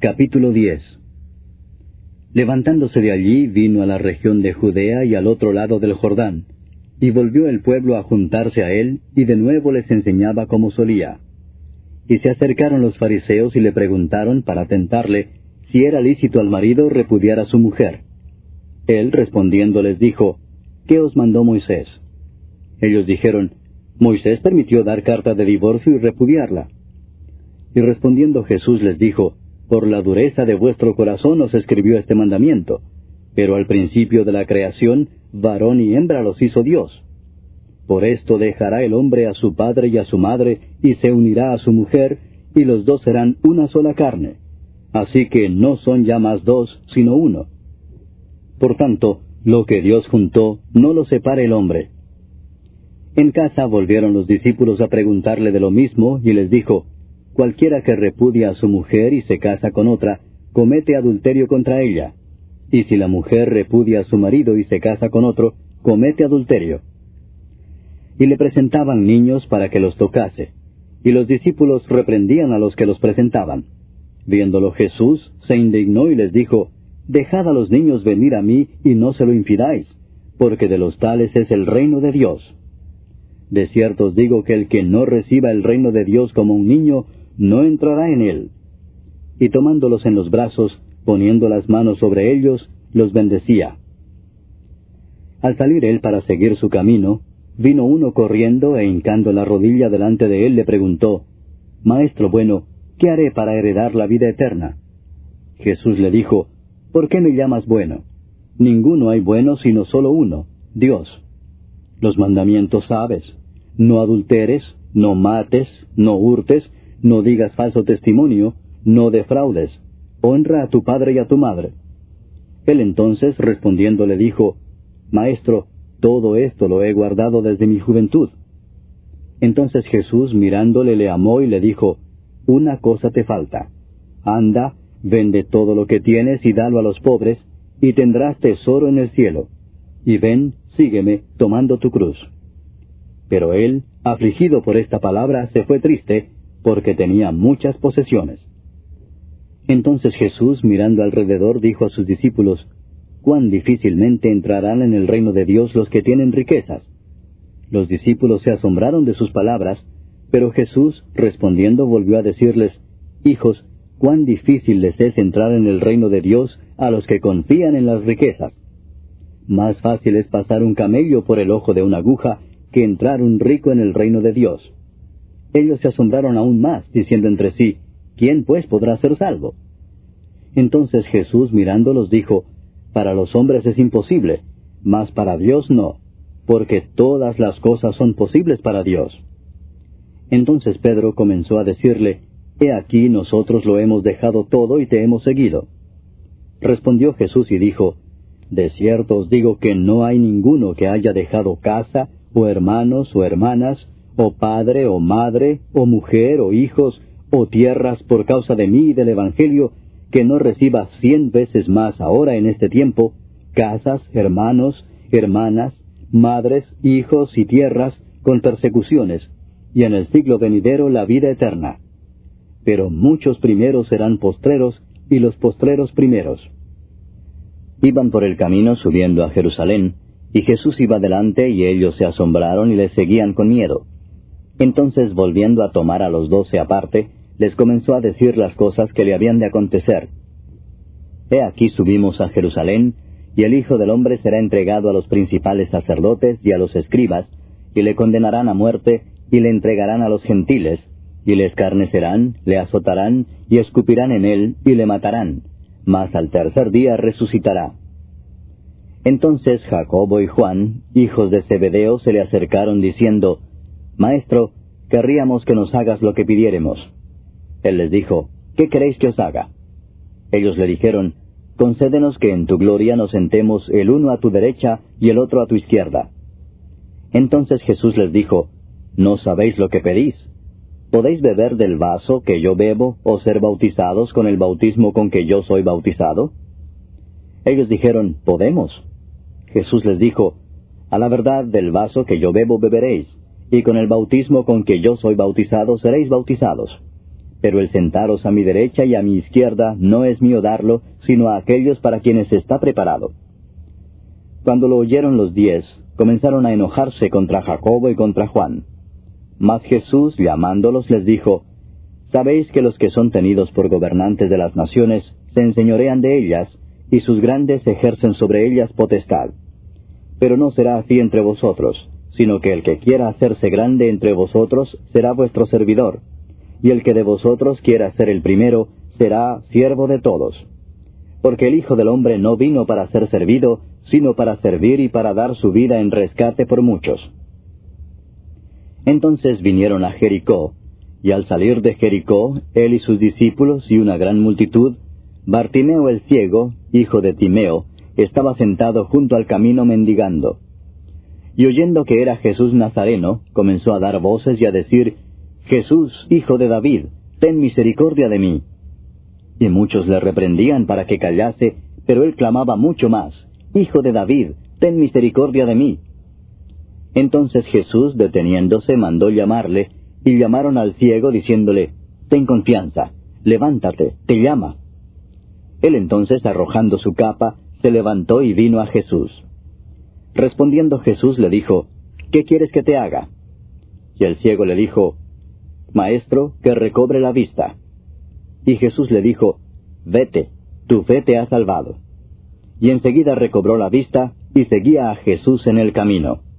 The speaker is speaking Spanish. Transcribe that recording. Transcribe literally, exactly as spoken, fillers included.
Capítulo diez. Levantándose de allí, vino a la región de Judea y al otro lado del Jordán, y volvió el pueblo a juntarse a él, y de nuevo les enseñaba como solía. Y se acercaron los fariseos y le preguntaron para tentarle si era lícito al marido repudiar a su mujer. Él respondiendo les dijo, ¿qué os mandó Moisés? Ellos dijeron, Moisés permitió dar carta de divorcio y repudiarla. Y respondiendo Jesús les dijo, por la dureza de vuestro corazón os escribió este mandamiento, pero al principio de la creación, varón y hembra los hizo Dios. Por esto dejará el hombre a su padre y a su madre, y se unirá a su mujer, y los dos serán una sola carne. Así que no son ya más dos, sino uno. Por tanto, lo que Dios juntó, no lo separe el hombre. En casa volvieron los discípulos a preguntarle de lo mismo, y les dijo, cualquiera que repudia a su mujer y se casa con otra, comete adulterio contra ella. Y si la mujer repudia a su marido y se casa con otro, comete adulterio. Y le presentaban niños para que los tocase. Y los discípulos reprendían a los que los presentaban. Viéndolo Jesús, se indignó y les dijo, dejad a los niños venir a mí y no se lo impidáis, porque de los tales es el reino de Dios. De cierto os digo que el que no reciba el reino de Dios como un niño, no entrará en él. Y tomándolos en los brazos, poniendo las manos sobre ellos, los bendecía. Al salir él para seguir su camino, vino uno corriendo e hincando la rodilla delante de él le preguntó, Maestro bueno, ¿qué haré para heredar la vida eterna? Jesús le dijo, ¿por qué me llamas bueno? Ninguno hay bueno sino solo uno, Dios. Los mandamientos sabes, no adulteres, no mates, no hurtes, no digas falso testimonio, no defraudes, honra a tu padre y a tu madre. Él entonces respondiendo le dijo, Maestro, todo esto lo he guardado desde mi juventud. Entonces Jesús mirándole le amó y le dijo, una cosa te falta. Anda, vende todo lo que tienes y dalo a los pobres, y tendrás tesoro en el cielo. Y ven, sígueme, tomando tu cruz. Pero él, afligido por esta palabra, se fue triste, porque tenía muchas posesiones. Entonces Jesús, mirando alrededor, dijo a sus discípulos, cuán difícilmente entrarán en el reino de Dios los que tienen riquezas. Los discípulos se asombraron de sus palabras, pero Jesús, respondiendo, volvió a decirles, hijos, cuán difícil les es entrar en el reino de Dios a los que confían en las riquezas. Más fácil es pasar un camello por el ojo de una aguja que entrar un rico en el reino de Dios. Ellos se asombraron aún más, diciendo entre sí, ¿quién pues podrá ser salvo? Entonces Jesús mirándolos dijo, para los hombres es imposible, mas para Dios no, porque todas las cosas son posibles para Dios. Entonces Pedro comenzó a decirle, he aquí nosotros lo hemos dejado todo y te hemos seguido. Respondió Jesús y dijo, de cierto os digo que no hay ninguno que haya dejado casa, o hermanos, o hermanas, o padre, o madre, o mujer, o hijos, o tierras por causa de mí y del Evangelio, que no reciba cien veces más ahora en este tiempo, casas, hermanos, hermanas, madres, hijos y tierras, con persecuciones, y en el siglo venidero la vida eterna. Pero muchos primeros serán postreros, y los postreros primeros. Iban por el camino subiendo a Jerusalén, y Jesús iba delante, y ellos se asombraron y le seguían con miedo. Entonces, volviendo a tomar a los doce aparte, les comenzó a decir las cosas que le habían de acontecer. He aquí subimos a Jerusalén, y el Hijo del Hombre será entregado a los principales sacerdotes y a los escribas, y le condenarán a muerte, y le entregarán a los gentiles, y le escarnecerán, le azotarán, y escupirán en él, y le matarán, mas al tercer día resucitará. Entonces Jacobo y Juan, hijos de Zebedeo, se le acercaron diciendo, Maestro, querríamos que nos hagas lo que pidiéremos. Él les dijo, ¿qué queréis que os haga? Ellos le dijeron, concédenos que en tu gloria nos sentemos el uno a tu derecha y el otro a tu izquierda. Entonces Jesús les dijo, ¿no sabéis lo que pedís? ¿Podéis beber del vaso que yo bebo o ser bautizados con el bautismo con que yo soy bautizado? Ellos dijeron, podemos. Jesús les dijo, a la verdad del vaso que yo bebo beberéis, y con el bautismo con que yo soy bautizado seréis bautizados. Pero el sentaros a mi derecha y a mi izquierda no es mío darlo, sino a aquellos para quienes está preparado. Cuando lo oyeron los diez, comenzaron a enojarse contra Jacobo y contra Juan. Mas Jesús, llamándolos, les dijo, Sabéis que los que son tenidos por gobernantes de las naciones se enseñorean de ellas, y sus grandes ejercen sobre ellas potestad. Pero no será así entre vosotros, sino que el que quiera hacerse grande entre vosotros será vuestro servidor, y el que de vosotros quiera ser el primero será siervo de todos. Porque el Hijo del Hombre no vino para ser servido, sino para servir y para dar su vida en rescate por muchos. Entonces vinieron a Jericó, y al salir de Jericó, él y sus discípulos y una gran multitud, Bartimeo el ciego, hijo de Timeo, estaba sentado junto al camino mendigando. Y oyendo que era Jesús Nazareno, comenzó a dar voces y a decir, Jesús, hijo de David, ten misericordia de mí. Y muchos le reprendían para que callase, pero él clamaba mucho más, Hijo de David, ten misericordia de mí. Entonces Jesús, deteniéndose, mandó llamarle, y llamaron al ciego, diciéndole, Ten confianza, levántate, te llama. Él entonces, arrojando su capa, se levantó y vino a Jesús. Respondiendo Jesús le dijo, ¿Qué quieres que te haga? Y el ciego le dijo, Maestro, que recobre la vista. Y Jesús le dijo, Vete, tu fe te ha salvado. Y enseguida recobró la vista, y seguía a Jesús en el camino.